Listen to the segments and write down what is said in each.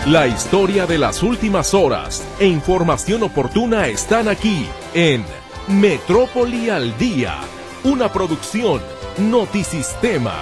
La historia de las últimas horas e información oportuna están aquí en Metrópoli al Día, una producción Notisistema.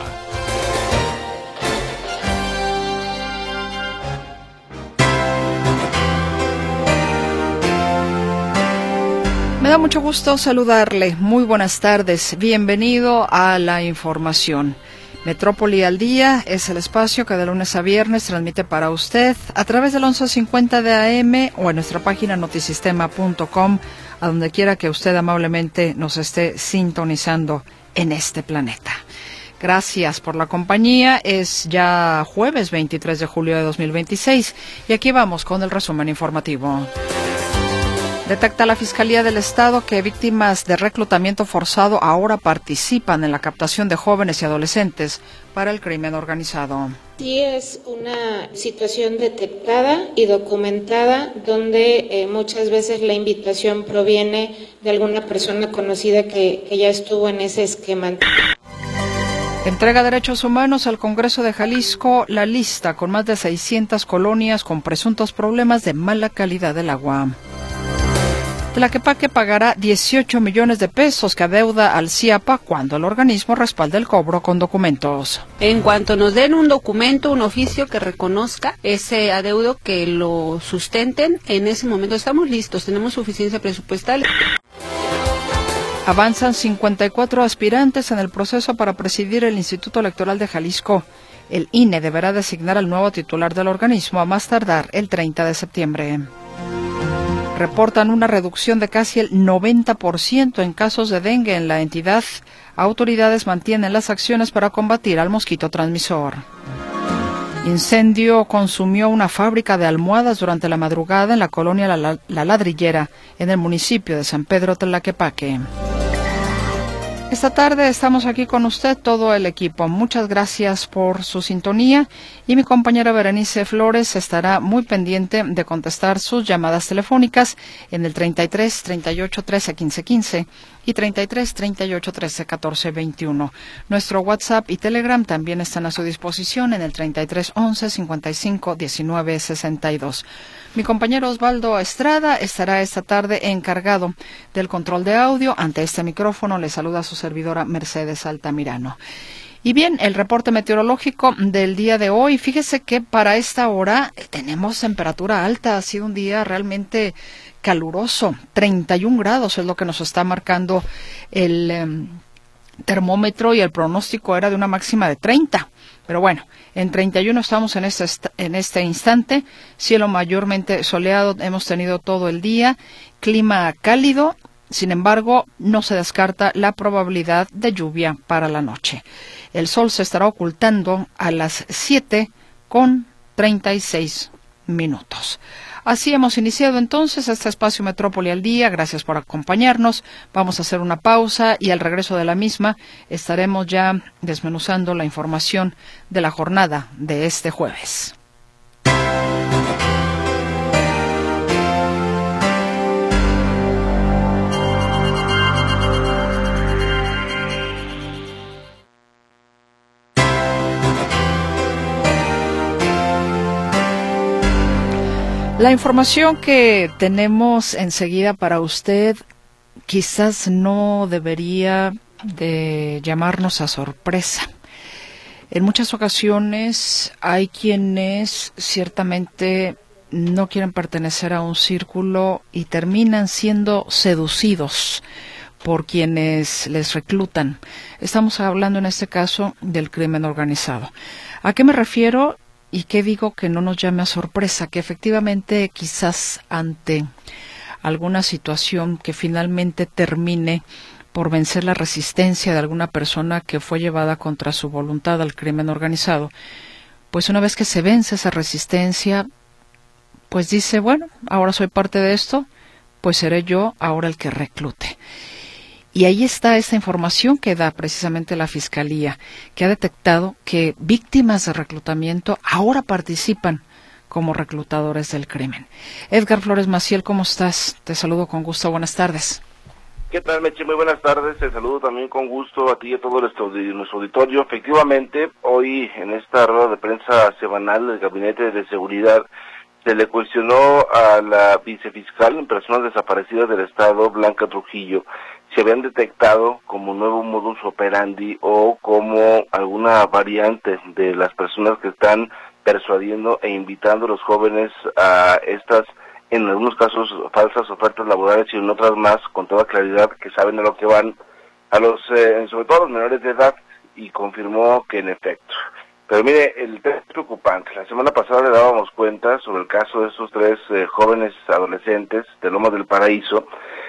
Me da mucho gusto saludarle. Muy buenas tardes. Bienvenido a la información. Metrópoli al Día es el espacio que de lunes a viernes transmite para usted a través del 1150 de AM o en nuestra página notisistema.com, a donde quiera que usted amablemente nos esté sintonizando en este planeta. Gracias por la compañía. Es ya jueves 23 de julio de 2026 y aquí vamos con el resumen informativo. Detecta la Fiscalía del Estado que víctimas de reclutamiento forzado ahora participan en la captación de jóvenes y adolescentes para el crimen organizado. Sí, es una situación detectada y documentada donde muchas veces la invitación proviene de alguna persona conocida que ya estuvo en ese esquema. Entrega Derechos Humanos al Congreso de Jalisco la lista con más de 600 colonias con presuntos problemas de mala calidad del agua. Tlaquepaque pagará 18 millones de pesos que adeuda al CIAPA cuando el organismo respalde el cobro con documentos. En cuanto nos den un documento, un oficio que reconozca ese adeudo, que lo sustenten, en ese momento estamos listos, tenemos suficiencia presupuestal. Avanzan 54 aspirantes en el proceso para presidir el Instituto Electoral de Jalisco. El INE deberá designar al nuevo titular del organismo a más tardar el 30 de septiembre. Reportan una reducción de casi el 90% en casos de dengue en la entidad. Autoridades mantienen las acciones para combatir al mosquito transmisor. Incendio consumió una fábrica de almohadas durante la madrugada en la colonia La Ladrillera, en el municipio de San Pedro Tlaquepaque. Esta tarde estamos aquí con usted, todo el equipo. Muchas gracias por su sintonía y mi compañera Berenice Flores estará muy pendiente de contestar sus llamadas telefónicas en el 33 38 13 15 15 y 33 38 13 14 21. Nuestro WhatsApp y Telegram también están a su disposición en el 33 11 55 19 62. Mi compañero Osvaldo Estrada estará esta tarde encargado del control de audio. Ante este micrófono le saluda su servidora Mercedes Altamirano. Y bien, el reporte meteorológico del día de hoy. Fíjese que para esta hora tenemos temperatura alta. Ha sido un día realmente caluroso. 31 grados es lo que nos está marcando el termómetro y el pronóstico era de una máxima de 30. Pero bueno, en 31 estamos en este instante. Cielo mayormente soleado hemos tenido todo el día. Clima cálido. Sin embargo, no se descarta la probabilidad de lluvia para la noche. El sol se estará ocultando a las 7:36 minutos. Así hemos iniciado entonces este espacio Metrópoli al Día. Gracias por acompañarnos. Vamos a hacer una pausa y al regreso de la misma estaremos ya desmenuzando la información de la jornada de este jueves. La información que tenemos enseguida para usted quizás no debería de llamarnos a sorpresa. En muchas ocasiones hay quienes ciertamente no quieren pertenecer a un círculo y terminan siendo seducidos por quienes les reclutan. Estamos hablando en este caso del crimen organizado. ¿A qué me refiero? ¿Y qué digo que no nos llame a sorpresa? Que efectivamente quizás ante alguna situación que finalmente termine por vencer la resistencia de alguna persona que fue llevada contra su voluntad al crimen organizado, pues una vez que se vence esa resistencia, pues dice, bueno, ahora soy parte de esto, pues seré yo ahora el que reclute. Y ahí está esta información que da precisamente la Fiscalía, que ha detectado que víctimas de reclutamiento ahora participan como reclutadores del crimen. Edgar Flores Maciel, ¿cómo estás? Te saludo con gusto, buenas tardes. ¿Qué tal, Meche? Muy buenas tardes. Te saludo también con gusto a ti y a todo nuestro auditorio. Efectivamente, hoy en esta rueda de prensa semanal del Gabinete de Seguridad se le cuestionó a la vicefiscal en personas desaparecidas del Estado, Blanca Trujillo, si habían detectado como nuevo modus operandi o como alguna variante de las personas que están persuadiendo e invitando a los jóvenes a estas, en algunos casos, falsas ofertas laborales y en otras más, con toda claridad, que saben a lo que van, a los, sobre todo a los menores de edad, y confirmó que en efecto. Pero mire, el tema es preocupante. La semana pasada le dábamos cuenta sobre el caso de esos 3 jóvenes adolescentes de Lomas del Paraíso,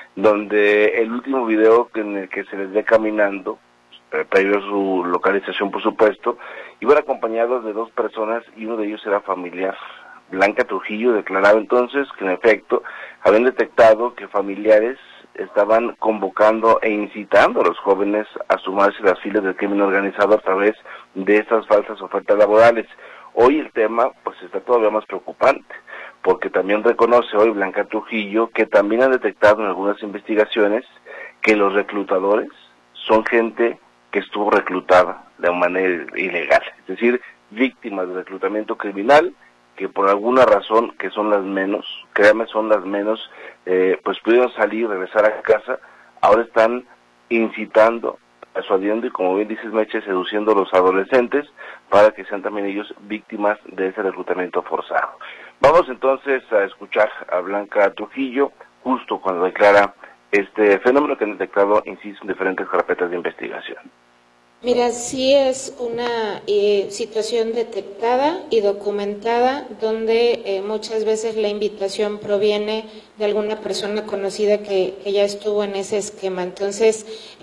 donde el último video en el que se les ve caminando, previo a su localización por supuesto, iban acompañados de 2 personas y uno de ellos era familiar. Blanca Trujillo declaraba entonces que en efecto habían detectado que familiares estaban convocando e incitando a los jóvenes a sumarse a las filas del crimen organizado a través de estas falsas ofertas laborales. Hoy el tema pues está todavía más preocupante, porque también reconoce hoy Blanca Trujillo que también han detectado en algunas investigaciones que los reclutadores son gente que estuvo reclutada de manera ilegal, es decir, víctimas de reclutamiento criminal, que por alguna razón, que son las menos, créanme, son las menos, pues pudieron salir, regresar a casa, ahora están incitando, persuadiendo y, como bien dices, Meche, seduciendo a los adolescentes para que sean también ellos víctimas de ese reclutamiento forzado. Vamos entonces a escuchar a Blanca Trujillo justo cuando declara este fenómeno que han detectado, insisto, en diferentes carpetas de investigación. Mira, sí es una situación detectada y documentada donde muchas veces la invitación proviene de alguna persona conocida que ya estuvo en ese esquema. Entonces,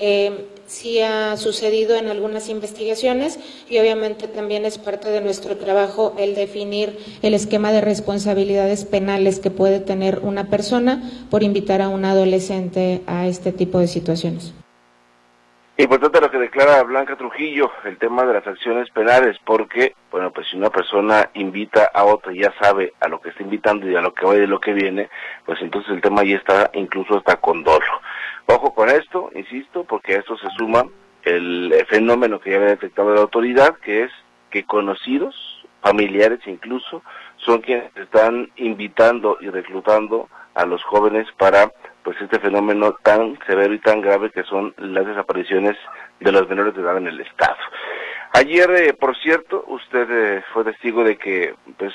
sí ha sucedido en algunas investigaciones y obviamente también es parte de nuestro trabajo el definir el esquema de responsabilidades penales que puede tener una persona por invitar a un adolescente a este tipo de situaciones. Importante lo que declara Blanca Trujillo, el tema de las acciones penales, porque, bueno, pues si una persona invita a otra y ya sabe a lo que está invitando y a lo que va y de lo que viene, pues entonces el tema ya está incluso hasta con dolo. Ojo con esto, insisto, porque a esto se suma el fenómeno que ya había detectado la autoridad, que es que conocidos, familiares incluso, son quienes están invitando y reclutando a los jóvenes para pues este fenómeno tan severo y tan grave que son las desapariciones de los menores de edad en el Estado. Ayer, por cierto, usted fue testigo de que pues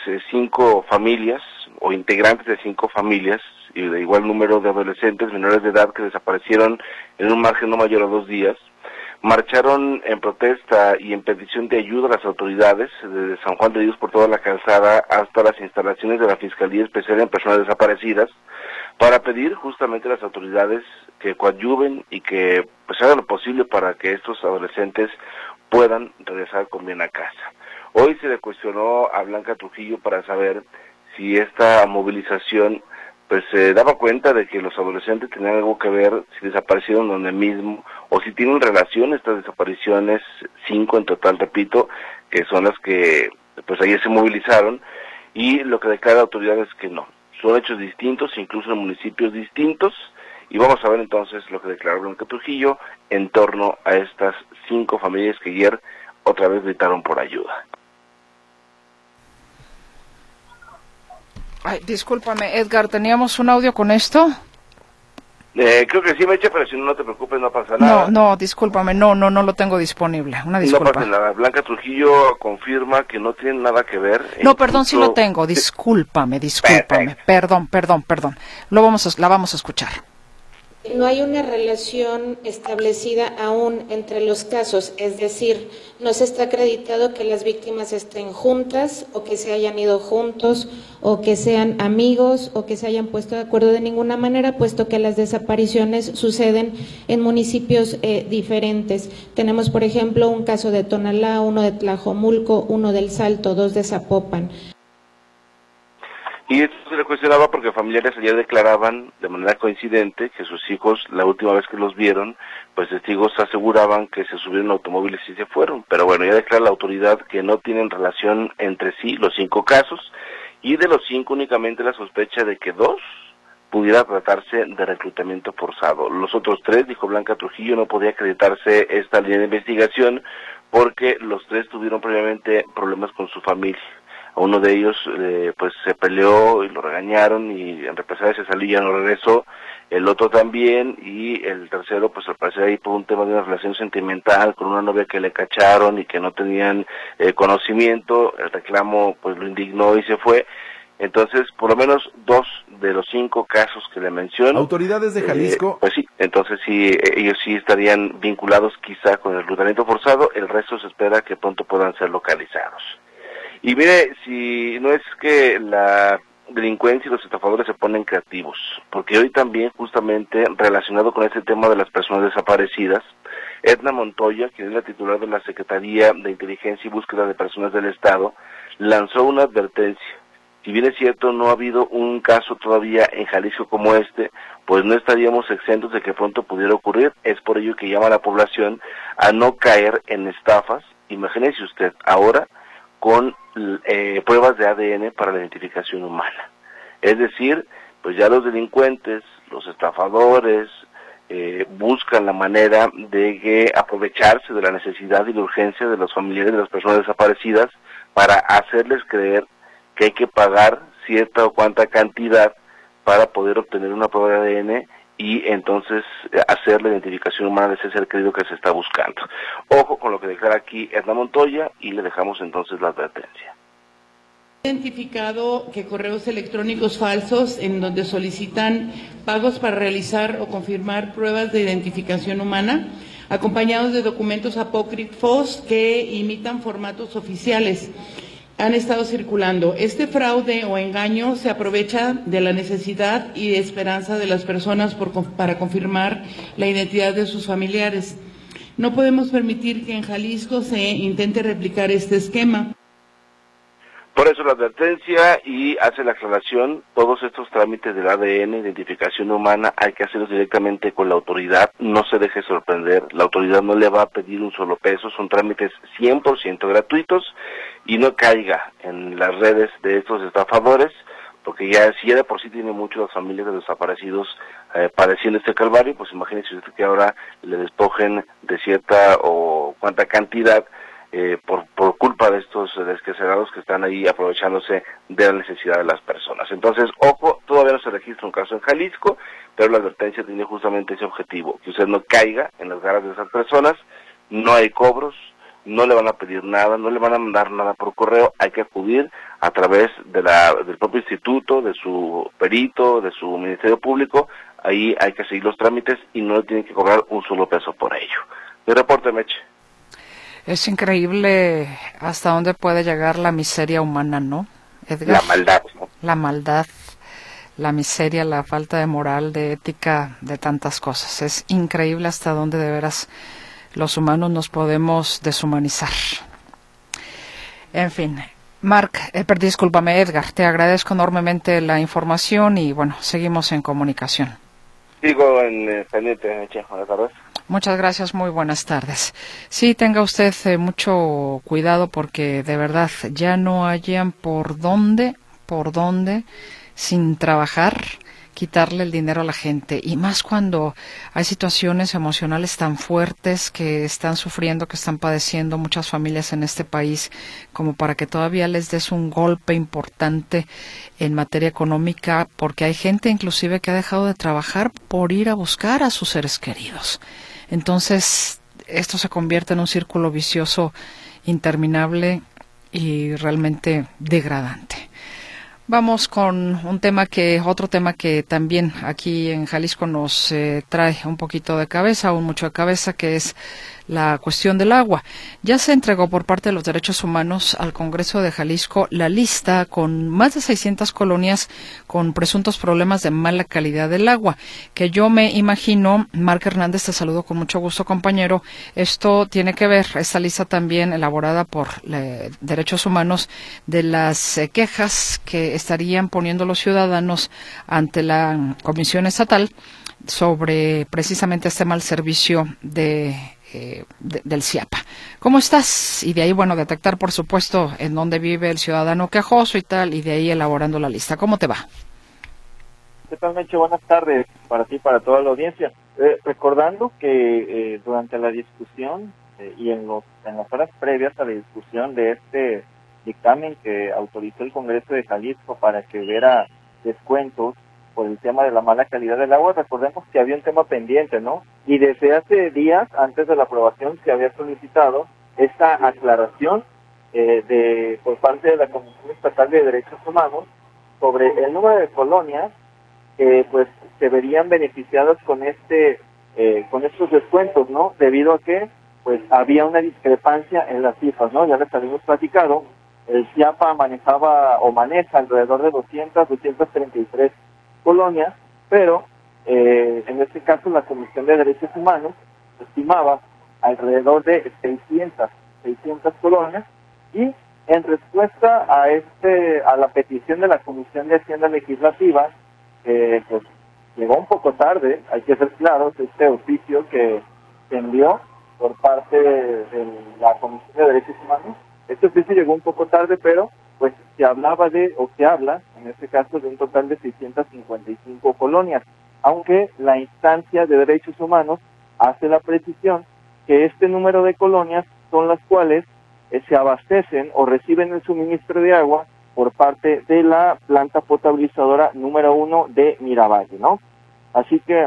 5 familias o integrantes de 5 familias y de igual número de adolescentes menores de edad que desaparecieron en un margen no mayor a 2 días, marcharon en protesta y en petición de ayuda a las autoridades desde San Juan de Dios por toda la calzada hasta las instalaciones de la Fiscalía Especial en Personas Desaparecidas para pedir justamente a las autoridades que coadyuven y que pues hagan lo posible para que estos adolescentes puedan regresar con bien a casa. Hoy se le cuestionó a Blanca Trujillo para saber si esta movilización pues se daba cuenta de que los adolescentes tenían algo que ver, si desaparecieron donde mismo, o si tienen relación estas desapariciones, 5 en total, repito, que son las que pues ayer se movilizaron, y lo que declara la autoridad es que no, son hechos distintos, incluso en municipios distintos, y vamos a ver entonces lo que declaró Blanca Trujillo en torno a estas 5 familias que ayer otra vez gritaron por ayuda. Ay, discúlpame, Edgar, ¿teníamos un audio con esto? Creo que sí, Meche, pero si no, no te preocupes, no pasa nada. No, discúlpame, no lo tengo disponible, una disculpa. No pasa nada, Blanca Trujillo confirma que no tiene nada que ver. No, perdón, sí lo tengo, discúlpame, perdón. La vamos a escuchar. No hay una relación establecida aún entre los casos, es decir, no se está acreditado que las víctimas estén juntas o que se hayan ido juntos o que sean amigos o que se hayan puesto de acuerdo de ninguna manera, puesto que las desapariciones suceden en municipios diferentes. Tenemos, por ejemplo, un caso de Tonalá, uno de Tlajomulco, uno del Salto, 2 de Zapopan. Y esto se le cuestionaba porque familiares ayer declaraban de manera coincidente que sus hijos, la última vez que los vieron, pues testigos aseguraban que se subieron automóviles y se fueron. Pero bueno, ya declara la autoridad que no tienen relación entre sí los 5 casos, y de los 5 únicamente la sospecha de que 2 pudiera tratarse de reclutamiento forzado. Los otros 3, dijo Blanca Trujillo, no podía acreditarse esta línea de investigación porque los 3 tuvieron previamente problemas con su familia. A uno de ellos pues se peleó y lo regañaron y en represalia se salió y ya no regresó. El otro también, y el tercero pues al parecer ahí por un tema de una relación sentimental con una novia que le cacharon y que no tenían conocimiento. El reclamo pues lo indignó y se fue. Entonces, por lo menos 2 de los 5 casos que le menciono. ¿Autoridades de Jalisco? Pues sí, entonces sí, ellos sí estarían vinculados quizá con el reclutamiento forzado, el resto se espera que pronto puedan ser localizados. Y mire, si no es que la delincuencia y los estafadores se ponen creativos, porque hoy también justamente relacionado con este tema de las personas desaparecidas, Edna Montoya, quien es la titular de la Secretaría de Inteligencia y Búsqueda de Personas del Estado, lanzó una advertencia. Si bien es cierto, no ha habido un caso todavía en Jalisco como este, pues no estaríamos exentos de que pronto pudiera ocurrir. Es por ello que llama a la población a no caer en estafas. Imagínese usted, ahora con pruebas de ADN para la identificación humana. Es decir, pues ya los delincuentes, los estafadores, buscan la manera de aprovecharse de la necesidad y la urgencia de los familiares de las personas desaparecidas para hacerles creer que hay que pagar cierta o cuanta cantidad para poder obtener una prueba de ADN y entonces hacer la identificación humana de ese ser querido que se está buscando. Ojo con lo que declara aquí Edna Montoya y le dejamos entonces la advertencia. Identificado que correos electrónicos falsos en donde solicitan pagos para realizar o confirmar pruebas de identificación humana, acompañados de documentos apócrifos que imitan formatos oficiales, han estado circulando. Este fraude o engaño se aprovecha de la necesidad y esperanza de las personas para confirmar la identidad de sus familiares. No podemos permitir que en Jalisco se intente replicar este esquema. Por eso la advertencia y hace la aclaración, todos estos trámites del ADN, identificación humana, hay que hacerlos directamente con la autoridad, no se deje sorprender, la autoridad no le va a pedir un solo peso, son trámites 100% gratuitos y no caiga en las redes de estos estafadores, porque ya si ya de por sí tiene mucho las familias de los desaparecidos padeciendo este calvario, pues imagínense usted que ahora le despojen de cierta o cuánta cantidad por culpa de estos desquacerados que están ahí aprovechándose de la necesidad de las personas. Entonces, ojo, todavía no se registra un caso en Jalisco, pero la advertencia tiene justamente ese objetivo, que usted no caiga en las garras de esas personas, no hay cobros, no le van a pedir nada, no le van a mandar nada por correo, hay que acudir a través de del propio instituto, de su perito, de su Ministerio Público, ahí hay que seguir los trámites y no le tienen que cobrar un solo peso por ello. Mi reporte, Meche. Es increíble hasta dónde puede llegar la miseria humana, ¿no, Edgar? La maldad, ¿no? La maldad, la miseria, la falta de moral, de ética, de tantas cosas. Es increíble hasta dónde de veras los humanos nos podemos deshumanizar. En fin, discúlpame, Edgar, te agradezco enormemente la información y bueno, seguimos en comunicación. Sigo en pendiente, Meche. Buenas tardes. Muchas gracias, muy buenas tardes. Sí, tenga usted mucho cuidado porque de verdad ya no hayan por dónde, sin trabajar, quitarle el dinero a la gente. Y más cuando hay situaciones emocionales tan fuertes que están sufriendo, que están padeciendo muchas familias en este país, como para que todavía les des un golpe importante en materia económica, porque hay gente inclusive que ha dejado de trabajar por ir a buscar a sus seres queridos. Entonces, esto se convierte en un círculo vicioso interminable y realmente degradante. Vamos con otro tema que también aquí en Jalisco nos trae un poquito de cabeza, o mucho de cabeza, que es la cuestión del agua. Ya se entregó por parte de los derechos humanos al Congreso de Jalisco la lista con más de 600 colonias con presuntos problemas de mala calidad del agua, que yo me imagino, Marc Hernández, te saludo con mucho gusto, compañero, esto tiene que ver, esta lista también elaborada por derechos humanos, de las quejas que estarían poniendo los ciudadanos ante la Comisión Estatal sobre precisamente este mal servicio del CIAPA. ¿Cómo estás? Y de ahí, bueno, detectar, por supuesto, en dónde vive el ciudadano quejoso y tal, y de ahí elaborando la lista. ¿Cómo te va? ¿Qué tal, Meche? Buenas tardes para ti y para toda la audiencia. Recordando que durante la discusión y en las horas previas a la discusión de este dictamen que autorizó el Congreso de Jalisco para que hubiera descuentos por el tema de la mala calidad del agua, recordemos que había un tema pendiente, ¿no? Y desde hace días, antes de la aprobación, se había solicitado esta aclaración por parte de la Comisión Estatal de Derechos Humanos sobre el número de colonias que pues se verían beneficiadas con estos descuentos, ¿no? Debido a que pues había una discrepancia en las cifras, ¿no? Ya les habíamos platicado, el CIAPA maneja alrededor de 233 colonias, pero en este caso la Comisión de Derechos Humanos estimaba alrededor de 600 colonias, y en respuesta a la petición de la Comisión de Hacienda Legislativa, pues llegó un poco tarde, hay que ser claros, este oficio que se envió por parte de la Comisión de Derechos Humanos. Este oficio llegó un poco tarde, pero pues se habla en este caso de un total de 655 colonias, aunque la instancia de derechos humanos hace la precisión que este número de colonias son las cuales se abastecen o reciben el suministro de agua por parte de la planta potabilizadora número 1 de Miravalle, ¿no? Así que,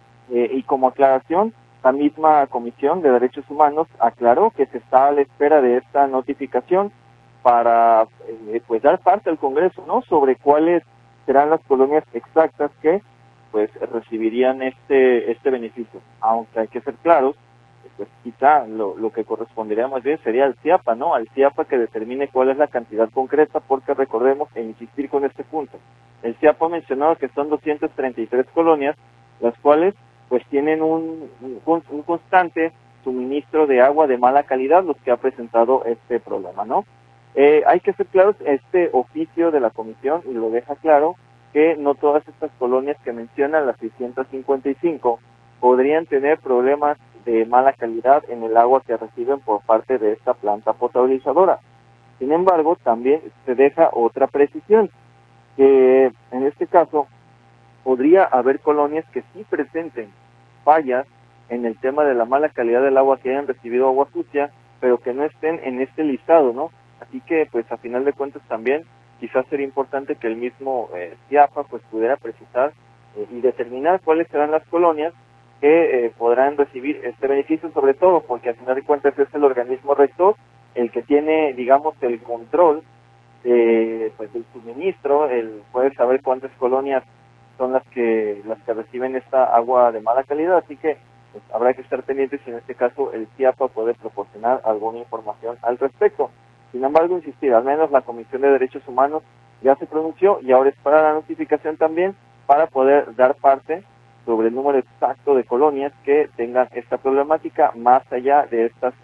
y como aclaración, la misma Comisión de Derechos Humanos aclaró que se está a la espera de esta notificación para pues dar parte al Congreso, ¿no? Sobre cuáles serán las colonias exactas que pues recibirían este beneficio. Aunque hay que ser claros, pues quizá lo que correspondería más bien sería al CIAPA, ¿no? Al CIAPA que determine cuál es la cantidad concreta, porque recordemos, e insistir con este punto, el CIAPA mencionó que son 233 colonias, las cuales pues tienen un constante suministro de agua de mala calidad, los que ha presentado este problema, ¿no? Hay que ser claros, este oficio de la comisión, y lo deja claro, que no todas estas colonias que mencionan, las 655, podrían tener problemas de mala calidad en el agua que reciben por parte de esta planta potabilizadora. Sin embargo, también se deja otra precisión, que en este caso podría haber colonias que sí presenten fallas en el tema de la mala calidad del agua, que hayan recibido agua sucia, pero que no estén en este listado, ¿no? Así que, pues, a final de cuentas también quizás sería importante que el mismo CIAPA pues pudiera precisar y determinar cuáles serán las colonias que podrán recibir este beneficio, sobre todo porque a final de cuentas es el organismo rector el que tiene, digamos, el control pues del suministro, el poder saber cuántas colonias son las que reciben esta agua de mala calidad, así que pues, habrá que estar pendientes si en este caso el CIAPA puede proporcionar alguna información al respecto. Sin embargo, insistir, al menos la Comisión de Derechos Humanos ya se pronunció y ahora espera la notificación también para poder dar parte sobre el número exacto de colonias que tengan esta problemática, más allá de estas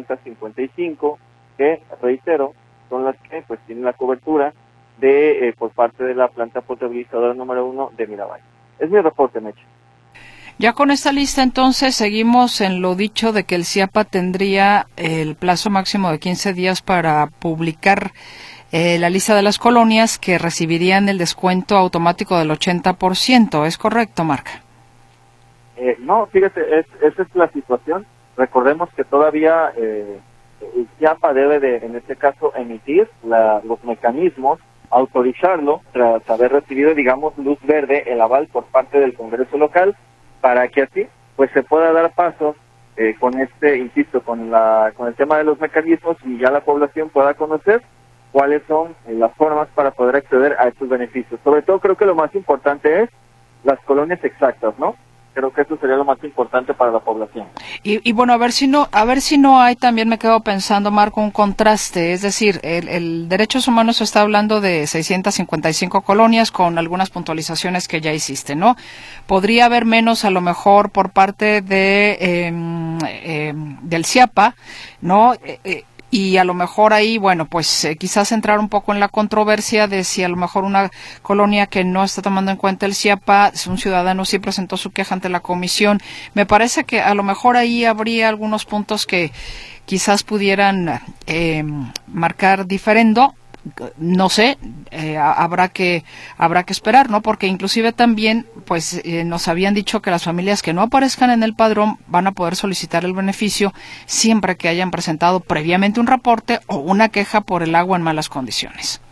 655 que, reitero, son las que pues tienen la cobertura de por parte de la planta potabilizadora número 1 de Miravalle. Es mi reporte, Meche. Ya con esta lista, entonces, seguimos en lo dicho de que el CIAPA tendría el plazo máximo de 15 días para publicar la lista de las colonias que recibirían el descuento automático del 80%. ¿Es correcto, Marca? No, fíjate, esa es la situación. Recordemos que todavía el CIAPA debe de, en este caso, emitir los mecanismos, autorizarlo tras haber recibido, digamos, luz verde, el aval por parte del Congreso local, para que así pues se pueda dar paso con el tema de los mecanismos, y ya la población pueda conocer cuáles son las formas para poder acceder a estos beneficios. Sobre todo creo que lo más importante es las colonias exactas, ¿no? Creo que eso sería lo más importante para la población. Y bueno, a ver si no hay, también me quedo pensando, Marco, un contraste. Es decir, el Derechos Humanos está hablando de 655 colonias con algunas puntualizaciones que ya hiciste, ¿no? Podría haber menos, a lo mejor, por parte de del CIAPA, ¿no? Y a lo mejor ahí, bueno, pues quizás entrar un poco en la controversia de si a lo mejor una colonia que no está tomando en cuenta el CIAPA, un ciudadano sí presentó su queja ante la comisión. Me parece que a lo mejor ahí habría algunos puntos que quizás pudieran marcar diferendo. No sé, habrá que esperar, ¿no? Porque inclusive también, pues, nos habían dicho que las familias que no aparezcan en el padrón van a poder solicitar el beneficio siempre que hayan presentado previamente un reporte o una queja por el agua en malas condiciones.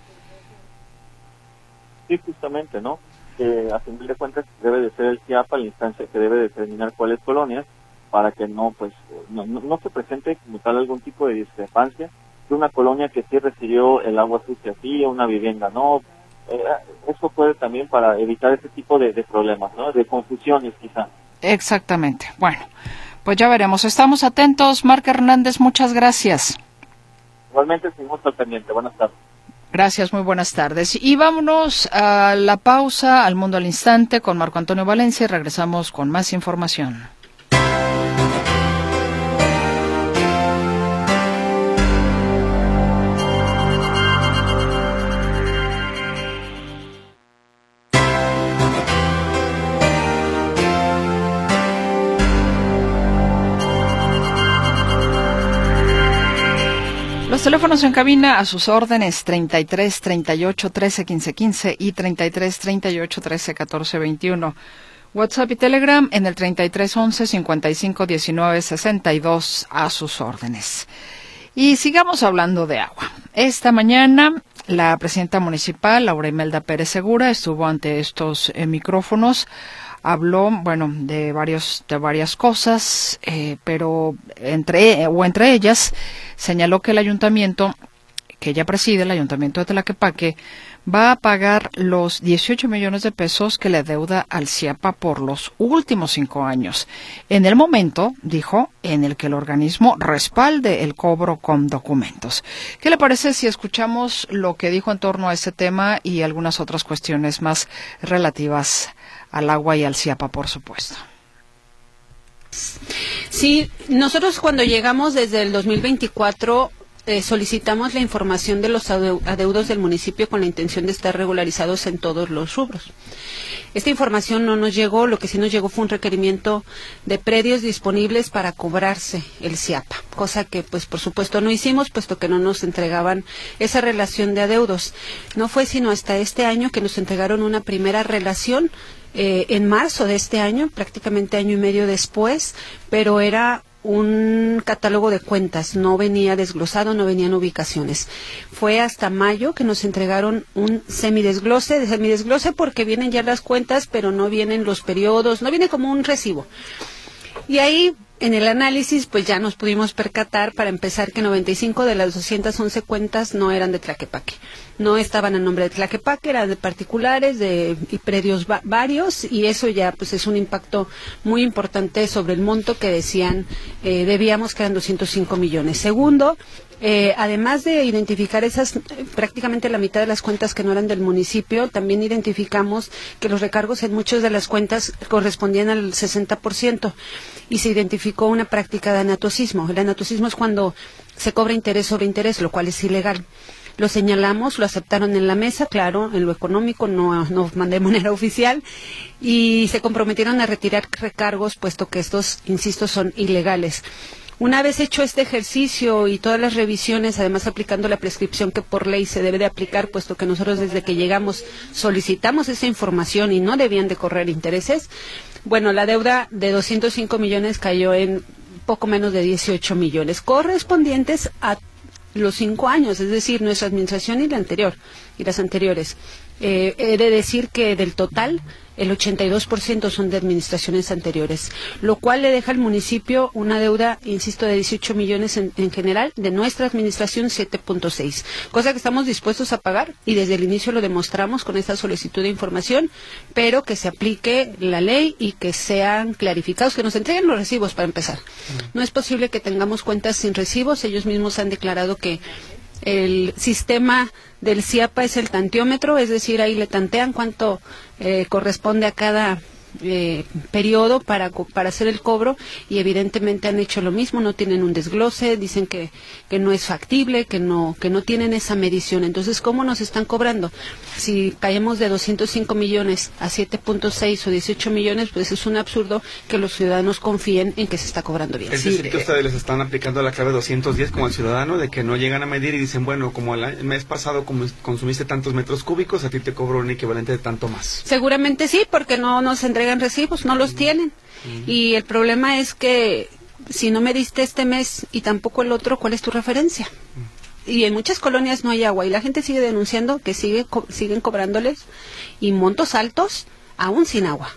Sí, justamente, ¿no? A fin de cuentas debe de ser el CIAPA la instancia que debe determinar cuáles colonias, para que no se presente como tal algún tipo de discrepancia de una colonia que sí recibió el agua sucia sí, una vivienda no. Eso puede también para evitar ese tipo de problemas, ¿no? De confusiones quizá. Exactamente. Bueno, pues ya veremos. Estamos atentos. Marc Hernández, muchas gracias. Igualmente, seguimos al pendiente. Buenas tardes. Gracias, muy buenas tardes. Y vámonos a la pausa, al Mundo al Instante, con Marco Antonio Valencia, y regresamos con más información. Los teléfonos en cabina a sus órdenes 33 38 13 15 15 y 33 38 13 14 21. WhatsApp y Telegram en el 33 11 55 19 62 a sus órdenes. Y sigamos hablando de agua. Esta mañana la presidenta municipal, Laura Imelda Pérez Segura, estuvo ante estos micrófonos. Habló, de varias cosas, pero entre ellas señaló que el ayuntamiento que ella preside, el ayuntamiento de Tlaquepaque, va a pagar los 18 millones de pesos que le adeuda al CIAPA por los últimos 5 años. En el momento, dijo, en el que el organismo respalde el cobro con documentos. ¿Qué le parece si escuchamos lo que dijo en torno a este tema y algunas otras cuestiones más relativas al agua y al CIAPA, por supuesto? Sí, nosotros cuando llegamos desde el 2024 solicitamos la información de los adeudos del municipio con la intención de estar regularizados en todos los rubros. Esta información no nos llegó, lo que sí nos llegó fue un requerimiento de predios disponibles para cobrarse el CIAPA, cosa que pues por supuesto no hicimos, puesto que no nos entregaban esa relación de adeudos. No fue sino hasta este año que nos entregaron una primera relación en marzo de este año, prácticamente año y medio después, pero era un catálogo de cuentas, no venía desglosado, no venían ubicaciones. Fue hasta mayo que nos entregaron un semidesglose porque vienen ya las cuentas, pero no vienen los periodos, no viene como un recibo. Y ahí, en el análisis, pues ya nos pudimos percatar, para empezar, que 95 de las 211 cuentas no eran de Tlaquepaque. No estaban a nombre de Tlaquepaque, eran de particulares y predios varios, y eso ya pues es un impacto muy importante sobre el monto que decían debíamos, que eran 205 millones. Segundo, además de identificar prácticamente la mitad de las cuentas que no eran del municipio, también identificamos que los recargos en muchas de las cuentas correspondían al 60%, y se identificó una práctica de anatocismo. El anatocismo es cuando se cobra interés sobre interés, lo cual es ilegal. Lo señalamos, lo aceptaron en la mesa, claro, en lo económico, no de manera oficial, y se comprometieron a retirar recargos, puesto que estos, insisto, son ilegales. Una vez hecho este ejercicio y todas las revisiones, además aplicando la prescripción que por ley se debe de aplicar, puesto que nosotros desde que llegamos solicitamos esa información y no debían de correr intereses, la deuda de 205 millones cayó en poco menos de 18 millones, correspondientes a los 5 años, es decir, nuestra administración y la anterior, y las anteriores. He de decir que del total, el 82% son de administraciones anteriores, lo cual le deja al municipio una deuda, insisto, de 18 millones en general, de nuestra administración 7.6, cosa que estamos dispuestos a pagar, y desde el inicio lo demostramos con esta solicitud de información, pero que se aplique la ley y que sean clarificados, que nos entreguen los recibos para empezar. No es posible que tengamos cuentas sin recibos. Ellos mismos han declarado que el sistema del CIAPA es el tanteómetro, es decir, ahí le tantean cuánto corresponde a cada periodo para hacer el cobro, y evidentemente han hecho lo mismo, no tienen un desglose, dicen que no es factible, que no tienen esa medición. Entonces, ¿cómo nos están cobrando? Si caemos de 205 millones a 7.6 o 18 millones, pues es un absurdo que los ciudadanos confíen en que se está cobrando bien. Es decir, que ustedes les están aplicando la clave 210 como al ciudadano, de que no llegan a medir y dicen, bueno, como el mes pasado consumiste tantos metros cúbicos, a ti te cobro un equivalente de tanto más. Seguramente sí, porque no nos entregan recibos, no los tienen. Y el problema es que si no mediste este mes y tampoco el otro, ¿cuál es tu referencia? Y en muchas colonias no hay agua y la gente sigue denunciando que siguen cobrándoles y montos altos aún sin agua.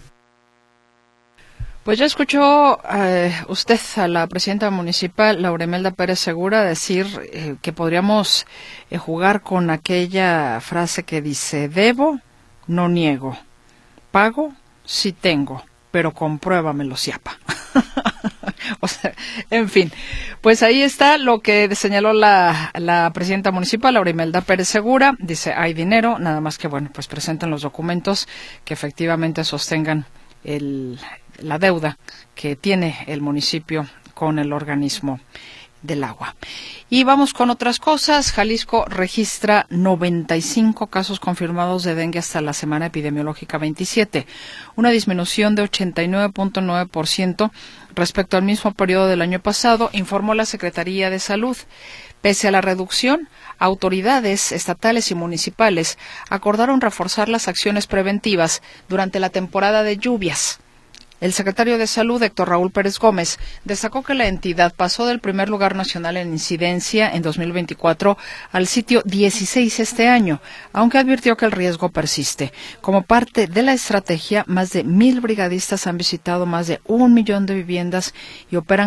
Pues ya escuchó usted a la presidenta municipal, Laura Imelda Pérez Segura, decir que podríamos jugar con aquella frase que dice: debo, no niego, pago, sí tengo, pero compruébamelo, Ciapa. O sea, en fin, pues ahí está lo que señaló la presidenta municipal, Laura Imelda Pérez Segura. Dice, hay dinero, nada más que, bueno, pues presenten los documentos que efectivamente sostengan la deuda que tiene el municipio con el organismo del agua. Y vamos con otras cosas. Jalisco registra 95 casos confirmados de dengue hasta la semana epidemiológica 27, una disminución de 89.9% respecto al mismo periodo del año pasado, informó la Secretaría de Salud. Pese a la reducción, autoridades estatales y municipales acordaron reforzar las acciones preventivas durante la temporada de lluvias. El secretario de Salud, Héctor Raúl Pérez Gómez, destacó que la entidad pasó del primer lugar nacional en incidencia en 2024 al sitio 16 este año, aunque advirtió que el riesgo persiste. Como parte de la estrategia, más de 1,000 brigadistas han visitado más de 1 millón de viviendas y operan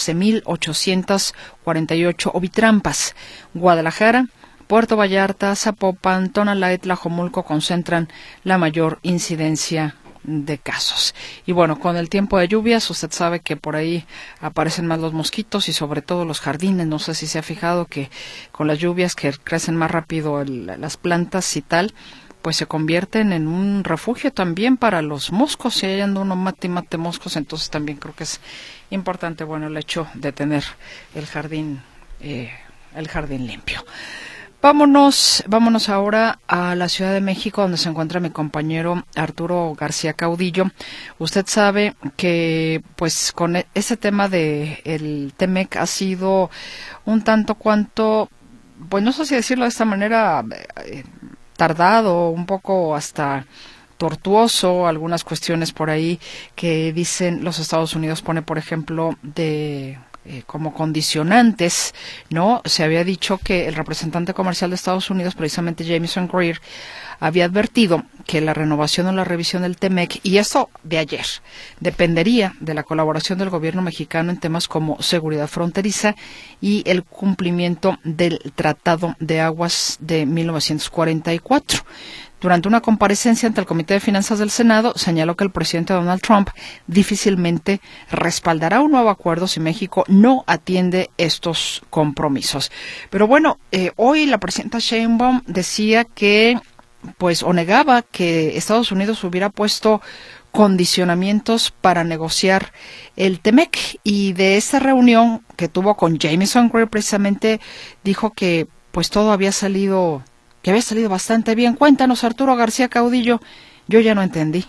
14,848 ovitrampas. Guadalajara, Puerto Vallarta, Zapopan, Tonalá y Tlajomulco concentran la mayor incidencia de casos. Y bueno, con el tiempo de lluvias, usted sabe que por ahí aparecen más los mosquitos y sobre todo los jardines. No sé si se ha fijado que con las lluvias que crecen más rápido las plantas y tal, pues se convierten en un refugio también para los moscos. Si hay uno mate y mate moscos, entonces también creo que es importante, bueno, el hecho de tener el jardín limpio. Vámonos ahora a la Ciudad de México, donde se encuentra mi compañero Arturo García Caudillo. Usted sabe que, pues, con ese tema de el TEMEC ha sido un tanto cuanto, pues no sé si decirlo de esta manera, tardado, un poco hasta tortuoso, algunas cuestiones por ahí que dicen los Estados Unidos pone, por ejemplo, como condicionantes, ¿no? Se había dicho que el representante comercial de Estados Unidos, precisamente Jamieson Greer, había advertido que la renovación o la revisión del TEMEC, y esto de ayer, dependería de la colaboración del gobierno mexicano en temas como seguridad fronteriza y el cumplimiento del Tratado de Aguas de 1944. Durante una comparecencia ante el Comité de Finanzas del Senado, señaló que el presidente Donald Trump difícilmente respaldará un nuevo acuerdo si México no atiende estos compromisos. Pero bueno, hoy la presidenta Sheinbaum decía que, pues, o negaba que Estados Unidos hubiera puesto condicionamientos para negociar el TEMEC, y de esta reunión que tuvo con Jamieson Greer precisamente dijo que, pues, todo había salido bastante bien. Cuéntanos, Arturo García Caudillo, yo ya no entendí.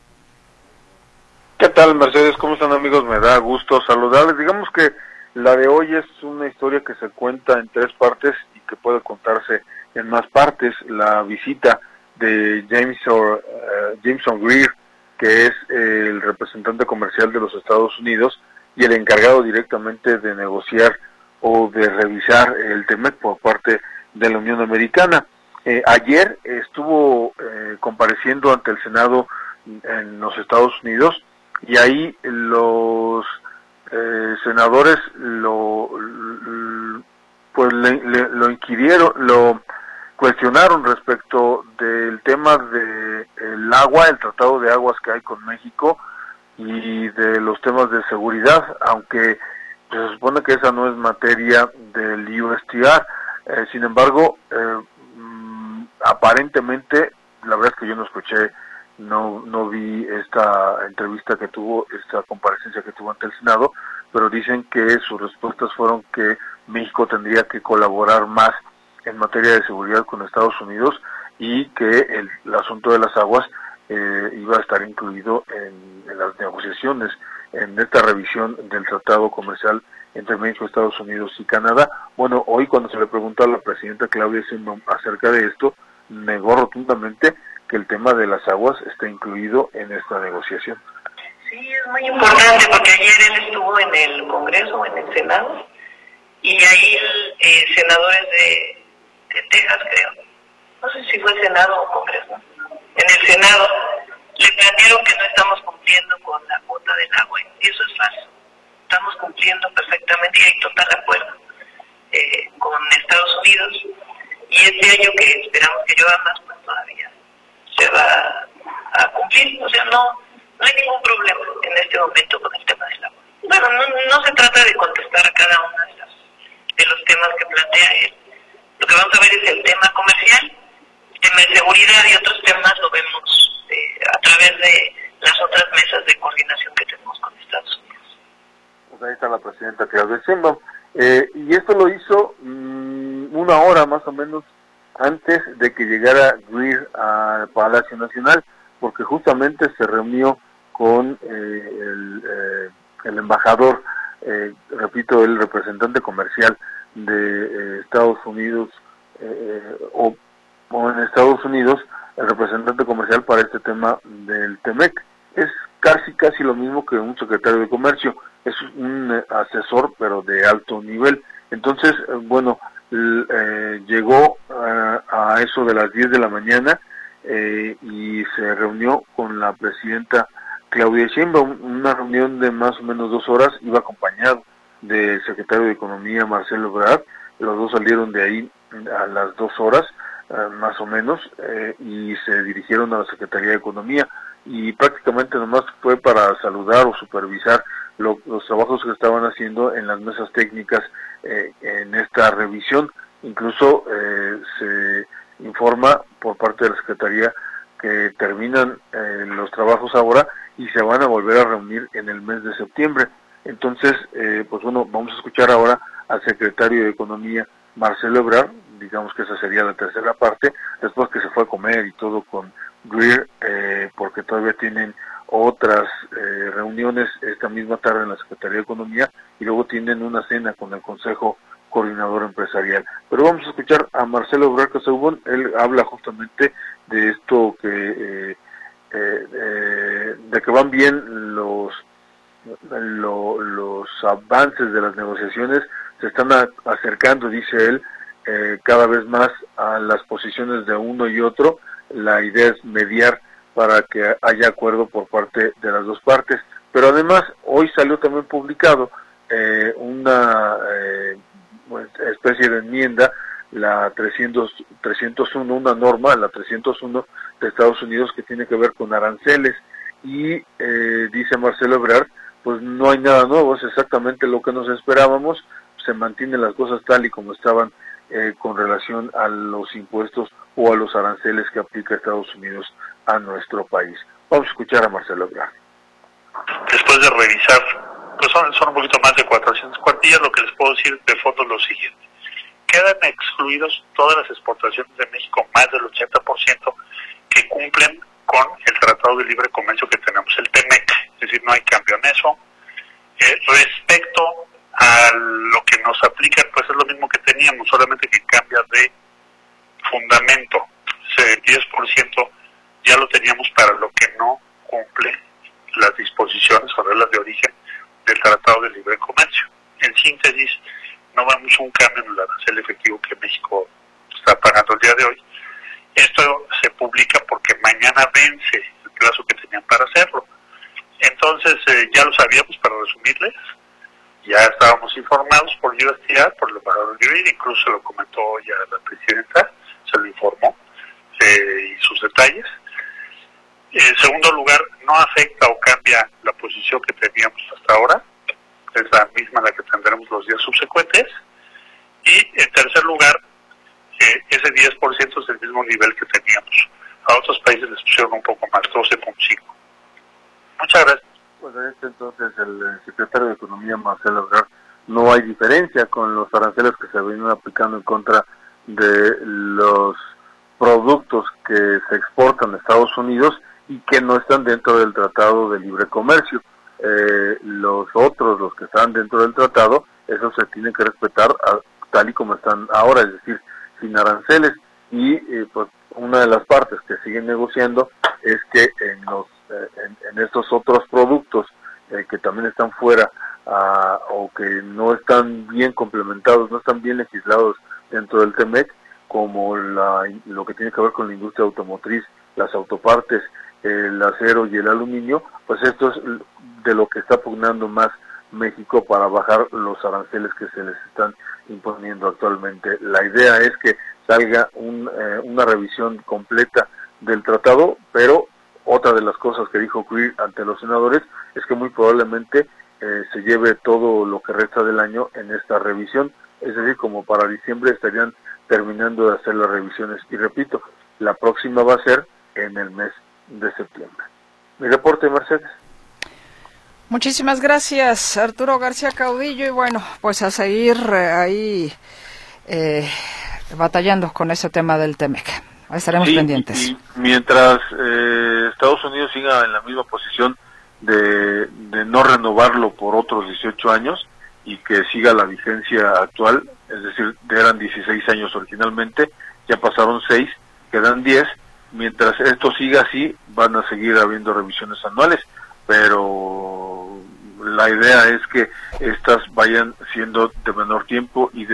¿Qué tal, Mercedes? ¿Cómo están, amigos? Me da gusto saludarles. Digamos que la de hoy es una historia que se cuenta en 3 partes y que puede contarse en más partes. La visita de Jamieson Greer, que es el representante comercial de los Estados Unidos y el encargado directamente de negociar o de revisar el TEMEC por parte de la Unión Americana. Ayer estuvo compareciendo ante el Senado en los Estados Unidos, y ahí los senadores lo inquirieron, lo cuestionaron respecto del tema de el agua, el tratado de aguas que hay con México y de los temas de seguridad, aunque se supone que esa no es materia del USTR. Sin embargo, aparentemente, la verdad es que yo no escuché no vi esta entrevista que tuvo, esta comparecencia que tuvo ante el Senado, pero dicen que sus respuestas fueron que México tendría que colaborar más en materia de seguridad con Estados Unidos y que el asunto de las aguas iba a estar incluido en las negociaciones, en esta revisión del tratado comercial entre México, Estados Unidos y Canadá. Bueno, hoy cuando se le preguntó a la presidenta Claudia Sheinbaum acerca de esto, negó rotundamente que el tema de las aguas está incluido en esta negociación. Sí, es muy importante porque ayer él estuvo en el Congreso, en el Senado, y ahí senadores de Texas, creo, no sé si fue Senado o Congreso, en el Senado le plantearon que no estamos cumpliendo con la cuota del agua, y eso es falso. Estamos cumpliendo perfectamente y hay total acuerdo con Estados Unidos, y este año que esperamos que llueva más, pues todavía se va a cumplir. O sea, no hay ningún problema en este momento con el tema del agua. Bueno, no se trata de contestar a cada uno de los temas que plantea él. Lo que vamos a ver es el tema comercial, el tema de seguridad, y otros temas lo vemos a través de las otras mesas de coordinación que tenemos con Estados Unidos. Pues ahí está la presidenta Claudia Sheinbaum. Y esto lo hizo una hora más o menos antes de que llegara Greer al Palacio Nacional, porque justamente se reunió con el embajador, repito, el representante comercial de Estados Unidos, o en Estados Unidos, el representante comercial para este tema del TEMEC. Es casi lo mismo que un secretario de Comercio, es un asesor pero de alto nivel. Entonces, bueno, llegó a eso de las 10 de la mañana y se reunió con la presidenta Claudia Sheinbaum, una reunión de más o menos 2 horas, iba acompañado del secretario de Economía Marcelo Ebrard. Los dos salieron de ahí a las 2 horas más o menos y se dirigieron a la Secretaría de Economía, y prácticamente nomás fue para saludar o supervisar los trabajos que estaban haciendo en las mesas técnicas en esta revisión. Incluso se informa por parte de la Secretaría que terminan los trabajos ahora y se van a volver a reunir en el mes de septiembre. Entonces, pues bueno, vamos a escuchar ahora al secretario de Economía, Marcelo Ebrard. Digamos que esa sería la tercera parte, después que se fue a comer y todo con Greer, porque todavía tienen otras reuniones esta misma tarde en la Secretaría de Economía, y luego tienen una cena con el Consejo Coordinador Empresarial. Pero vamos a escuchar a Marcelo Ebrard Casaubon. Él habla justamente de esto de que van bien los avances de las negociaciones, se están acercando, dice él, cada vez más a las posiciones de uno y otro. La idea es mediar para que haya acuerdo por parte de las dos partes. Pero además, hoy salió también publicado una especie de enmienda, la 301, una norma, la 301 de Estados Unidos, que tiene que ver con aranceles, y dice Marcelo Ebrard, pues no hay nada nuevo, es exactamente lo que nos esperábamos, se mantienen las cosas tal y como estaban con relación a los impuestos o a los aranceles que aplica Estados Unidos a nuestro país. Vamos a escuchar a Marcelo Ebrard. Después de revisar, pues son un poquito más de 400 cuartillas, lo que les puedo decir de fondo es lo siguiente. Quedan excluidos todas las exportaciones de México, más del 80%, que cumplen con el Tratado de Libre Comercio que tenemos, el TEMEC, es decir, no hay cambio en eso. Respecto a lo que nos aplican, pues es lo mismo que teníamos, solamente que cambia de fundamento. El 10% ya lo teníamos para lo que no cumple las disposiciones o reglas de origen del Tratado de Libre Comercio. En síntesis, no vemos un cambio en el arancel efectivo que México está pagando el día de hoy. Esto se publica porque mañana vence el plazo que tenían para hacerlo. Entonces, ya lo sabíamos, para resumirles, ya estábamos informados por USTR, por el embajador Greer, incluso lo comentó ya la presidenta, se lo informó, y sus detalles. En segundo lugar, no afecta o cambia la posición que teníamos hasta ahora, es la misma la que tendremos los días subsecuentes. Y en tercer lugar, ese 10% es el mismo nivel que teníamos A otros países les pusieron un poco más, 12.5. Muchas gracias. Pues entonces el secretario de Economía, Marcelo Ebrard, no hay diferencia con los aranceles que se vienen aplicando en contra de los productos que se exportan a Estados Unidos y que no están dentro del Tratado de Libre Comercio. Los otros, los que están dentro del tratado, esos se tienen que respetar tal y como están ahora, es decir, sin aranceles. Y pues una de las partes que siguen negociando es que en estos otros productos que también están fuera o que no están bien complementados, no están bien legislados dentro del TEMEC, como lo que tiene que ver con la industria automotriz, las autopartes, el acero y el aluminio, pues esto es de lo que está pugnando más México para bajar los aranceles que se les están imponiendo actualmente. La idea es que salga una revisión completa del tratado, pero otra de las cosas que dijo Krill ante los senadores es que muy probablemente se lleve todo lo que resta del año en esta revisión, es decir, como para diciembre estarían terminando de hacer las revisiones. Y repito, la próxima va a ser en el mes de septiembre. Mi reporte, Mercedes. Muchísimas gracias, Arturo García Caudillo, y bueno, pues a seguir ahí batallando con ese tema del TEMEC. Estaremos pendientes. Y mientras Estados Unidos siga en la misma posición de no renovarlo por otros 18 años y que siga la vigencia actual, es decir, eran 16 años originalmente, ya pasaron 6, quedan 10. Mientras esto siga así, van a seguir habiendo revisiones anuales, pero la idea es que estas vayan siendo de menor tiempo y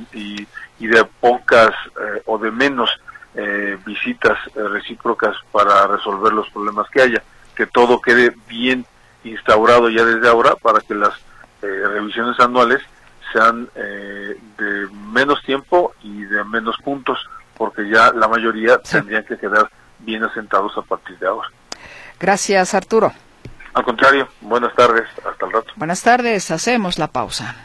de pocas o de menos visitas recíprocas para resolver los problemas que haya, que todo quede bien instaurado ya desde ahora para que las revisiones anuales sean de menos tiempo y de menos puntos, porque ya la mayoría tendrían que quedar bien asentados a partir de ahora. Gracias, Arturo. Al contrario, buenas tardes, hasta el rato. Buenas tardes, hacemos la pausa.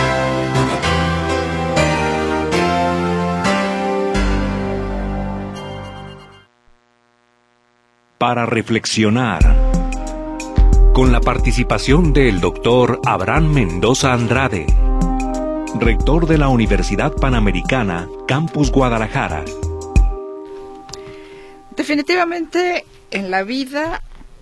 Para reflexionar, con la participación del doctor Abraham Mendoza Andrade, rector de la Universidad Panamericana, Campus Guadalajara. Definitivamente, en la vida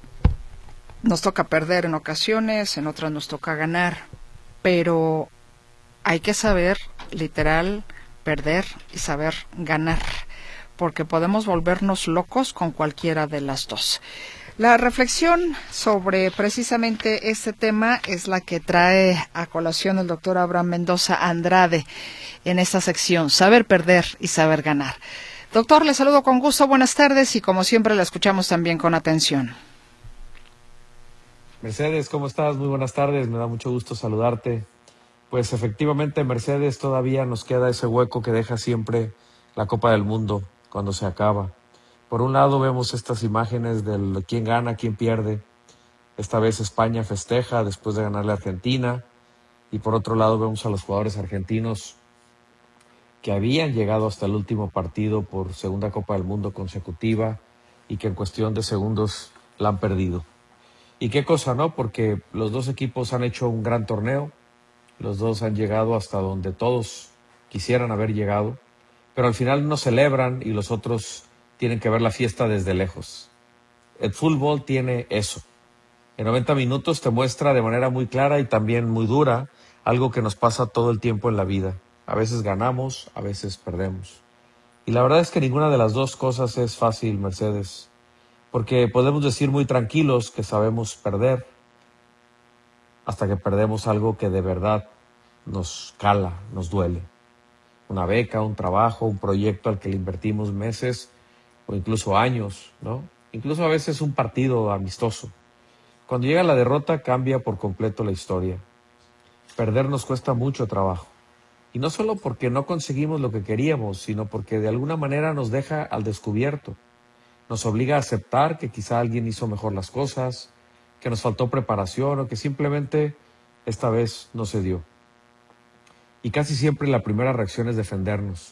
nos toca perder en ocasiones, en otras nos toca ganar, pero hay que saber, literal, perder y saber ganar, porque podemos volvernos locos con cualquiera de las dos. La reflexión sobre precisamente este tema es la que trae a colación el doctor Abraham Mendoza Andrade en esta sección, saber perder y saber ganar. Doctor, le saludo con gusto, buenas tardes, y como siempre la escuchamos también con atención. Mercedes, ¿cómo estás? Muy buenas tardes, me da mucho gusto saludarte. Pues efectivamente, Mercedes, todavía nos queda ese hueco que deja siempre la Copa del Mundo cuando se acaba. Por un lado vemos estas imágenes de quién gana, quién pierde. Esta vez España festeja después de ganarle a Argentina. Y por otro lado vemos a los jugadores argentinos que habían llegado hasta el último partido por segunda Copa del Mundo consecutiva y que en cuestión de segundos la han perdido. Y qué cosa, ¿no? Porque los dos equipos han hecho un gran torneo. Los dos han llegado hasta donde todos quisieran haber llegado. Pero al final no celebran y los otros tienen que ver la fiesta desde lejos. El fútbol tiene eso. En 90 minutos te muestra de manera muy clara y también muy dura algo que nos pasa todo el tiempo en la vida. A veces ganamos, a veces perdemos. Y la verdad es que ninguna de las dos cosas es fácil, Mercedes. Porque podemos decir muy tranquilos que sabemos perder hasta que perdemos algo que de verdad nos cala, nos duele. Una beca, un trabajo, un proyecto al que le invertimos meses o incluso años, ¿no? Incluso a veces un partido amistoso. Cuando llega la derrota cambia por completo la historia. Perder nos cuesta mucho trabajo. Y no solo porque no conseguimos lo que queríamos, sino porque de alguna manera nos deja al descubierto. Nos obliga a aceptar que quizá alguien hizo mejor las cosas, que nos faltó preparación o que simplemente esta vez no se dio. Y casi siempre la primera reacción es defendernos.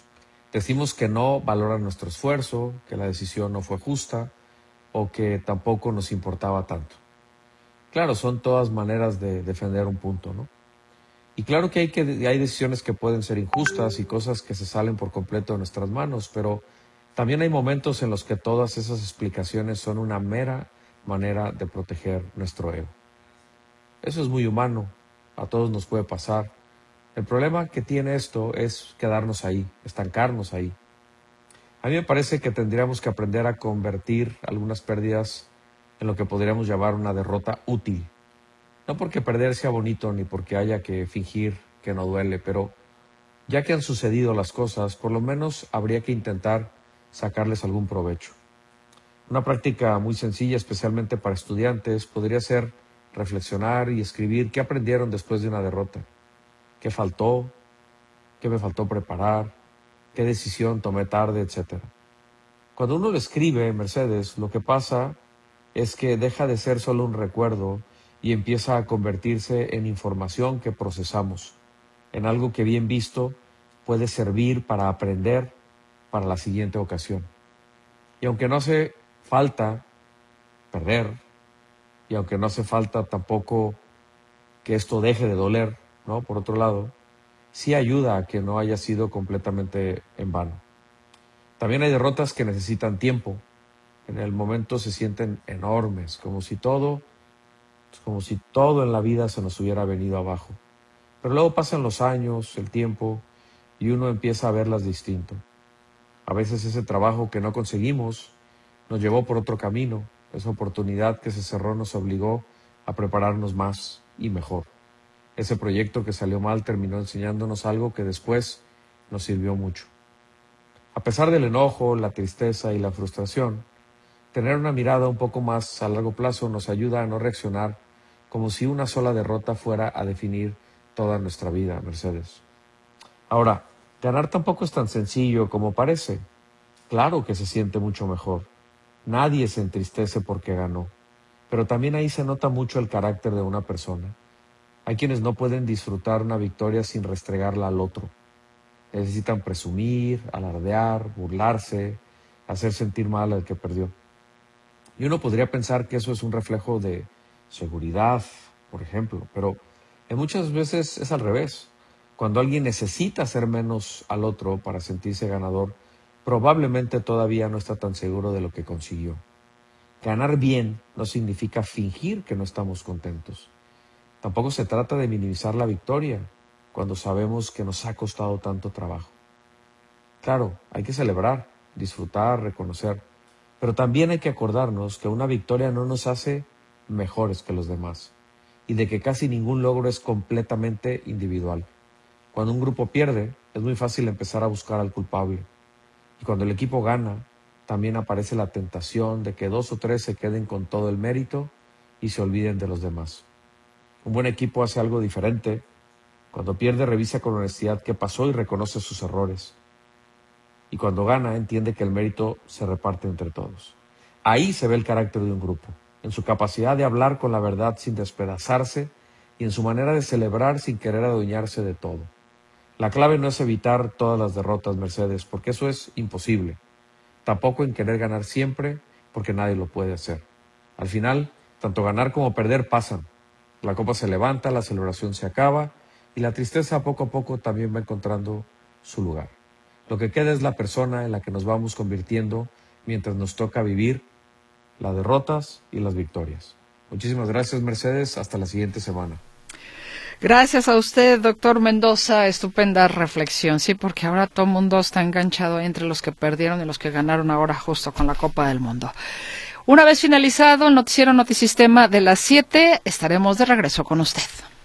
Decimos que no valoran nuestro esfuerzo, que la decisión no fue justa o que tampoco nos importaba tanto. Claro, son todas maneras de defender un punto, ¿no? Y claro que hay decisiones que pueden ser injustas y cosas que se salen por completo de nuestras manos, pero también hay momentos en los que todas esas explicaciones son una mera manera de proteger nuestro ego. Eso es muy humano, a todos nos puede pasar. El problema que tiene esto es quedarnos ahí, estancarnos ahí. A mí me parece que tendríamos que aprender a convertir algunas pérdidas en lo que podríamos llamar una derrota útil. No porque perder sea bonito ni porque haya que fingir que no duele, pero ya que han sucedido las cosas, por lo menos habría que intentar sacarles algún provecho. Una práctica muy sencilla, especialmente para estudiantes, podría ser reflexionar y escribir qué aprendieron después de una derrota. ¿Qué faltó? ¿Qué me faltó preparar? ¿Qué decisión tomé tarde? Etcétera. Cuando uno lo escribe, Mercedes, lo que pasa es que deja de ser solo un recuerdo y empieza a convertirse en información que procesamos, en algo que bien visto puede servir para aprender para la siguiente ocasión. Y aunque no hace falta perder, y aunque no hace falta tampoco que esto deje de doler, ¿no? Por otro lado, sí ayuda a que no haya sido completamente en vano. También hay derrotas que necesitan tiempo. En el momento se sienten enormes, como si todo en la vida se nos hubiera venido abajo. Pero luego pasan los años, el tiempo, y uno empieza a verlas distinto. A veces ese trabajo que no conseguimos nos llevó por otro camino. Esa oportunidad que se cerró nos obligó a prepararnos más y mejor. Ese proyecto que salió mal terminó enseñándonos algo que después nos sirvió mucho. A pesar del enojo, la tristeza y la frustración, tener una mirada un poco más a largo plazo nos ayuda a no reaccionar como si una sola derrota fuera a definir toda nuestra vida, Mercedes. Ahora, ganar tampoco es tan sencillo como parece. Claro que se siente mucho mejor. Nadie se entristece porque ganó. Pero también ahí se nota mucho el carácter de una persona. Hay quienes no pueden disfrutar una victoria sin restregarla al otro. Necesitan presumir, alardear, burlarse, hacer sentir mal al que perdió. Y uno podría pensar que eso es un reflejo de seguridad, por ejemplo, pero muchas veces es al revés. Cuando alguien necesita hacer menos al otro para sentirse ganador, probablemente todavía no está tan seguro de lo que consiguió. Ganar bien no significa fingir que no estamos contentos. Tampoco se trata de minimizar la victoria cuando sabemos que nos ha costado tanto trabajo. Claro, hay que celebrar, disfrutar, reconocer, pero también hay que acordarnos que una victoria no nos hace mejores que los demás y de que casi ningún logro es completamente individual. Cuando un grupo pierde, es muy fácil empezar a buscar al culpable. Y cuando el equipo gana, también aparece la tentación de que 2 o 3 se queden con todo el mérito y se olviden de los demás. Un buen equipo hace algo diferente. Cuando pierde, revisa con honestidad qué pasó y reconoce sus errores. Y cuando gana, entiende que el mérito se reparte entre todos. Ahí se ve el carácter de un grupo, en su capacidad de hablar con la verdad sin despedazarse y en su manera de celebrar sin querer adueñarse de todo. La clave no es evitar todas las derrotas, Mercedes, porque eso es imposible. Tampoco en querer ganar siempre, porque nadie lo puede hacer. Al final, tanto ganar como perder pasan. La copa se levanta, la celebración se acaba y la tristeza poco a poco también va encontrando su lugar. Lo que queda es la persona en la que nos vamos convirtiendo mientras nos toca vivir las derrotas y las victorias. Muchísimas gracias, Mercedes. Hasta la siguiente semana. Gracias a usted, doctor Mendoza. Estupenda reflexión, sí, porque ahora todo el mundo está enganchado entre los que perdieron y los que ganaron ahora justo con la Copa del Mundo. Una vez finalizado el noticiero Notisistema de las 7, estaremos de regreso con usted.